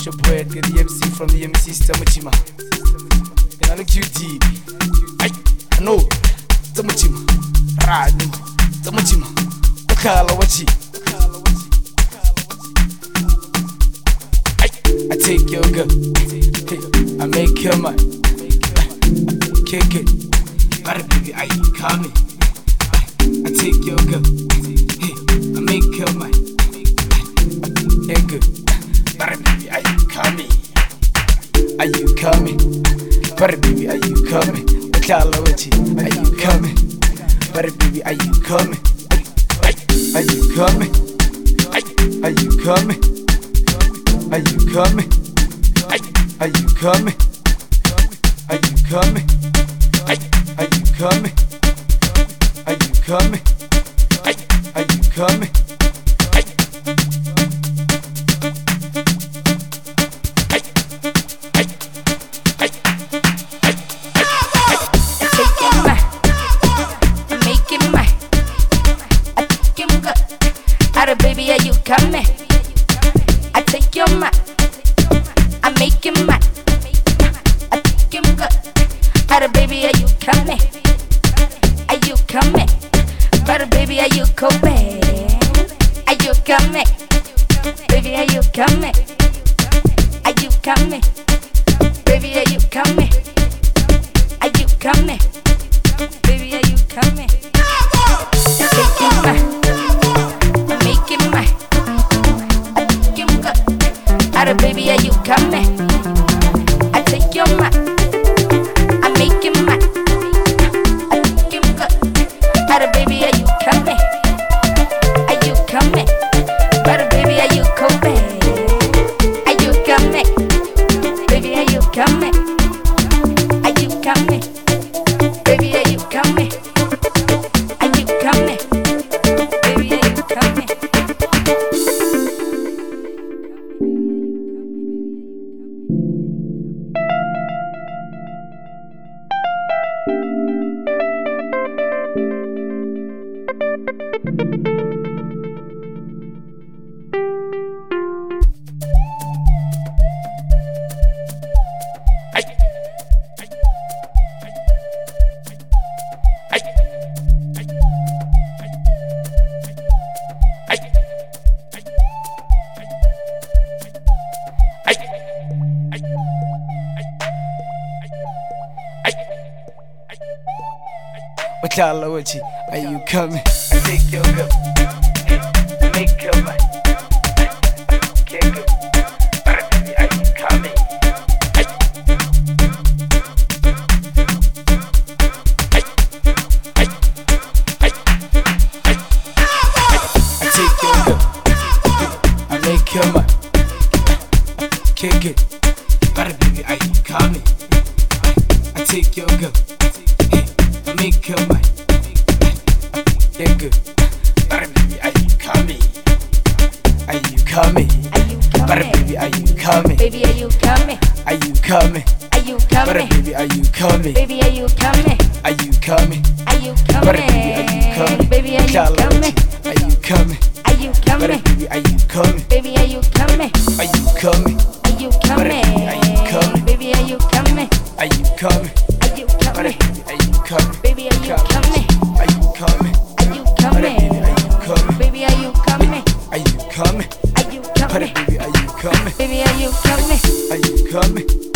It's your boy Edgar, the MC from the MC Stamuchima. And I look you deep. I know, Stamuchima. Radu, Stamuchima. Okala Wachi. I take your girl, I make your man. Kick it, but baby, I call me. I take your girl, I make your man. Yeah, good, but baby, are you coming? Are you coming? But baby, are you coming? Are you coming? But baby, are you coming? Are you coming? Are you coming? Are you coming? Are you coming? Are you coming? Are you coming? Are you coming? Are you coming? Baby, are you coming? I take your man, I make him mad. I take him good. But baby, are you coming? Are you coming? But baby, are you coming? Are you coming? Baby, are you coming? Are you coming? Baby, are you coming? Are you coming? Baby, are you coming? I take him mad. Baby, are you coming? I take your man, I make him mad. I take him good. But baby, are you coming? Are you coming? But baby, are you coming? Are you coming? Baby, are you coming? Are you coming? Baby, are you coming? Are you coming? Baby, are you coming? Are you coming? I take your girl, I make your man. Kick it, but baby, are you coming? I take your girl, I make your man. Kick it, but baby, are you coming? I take your girl, I make your man. Yeah, good. But baby, are you coming? Are you coming? Are you coming? But baby, are you coming? Baby, are you coming? Are you coming? Are you coming? But baby, are you coming? Baby, are you coming? Are you coming? Are you coming? But baby, are you coming? Baby, are you coming? Are you coming? Are you coming? But baby, are you coming? Baby, are you coming? Are you coming? Are you coming? Are you coming? Baby, are you coming? Are you coming? Are you But coming? baby, are you coming? Baby, are you coming? Are you coming? Are you coming? Baby, are you coming? Are you coming? Are you coming? Baby, are you coming? Baby, are you coming? Are you coming?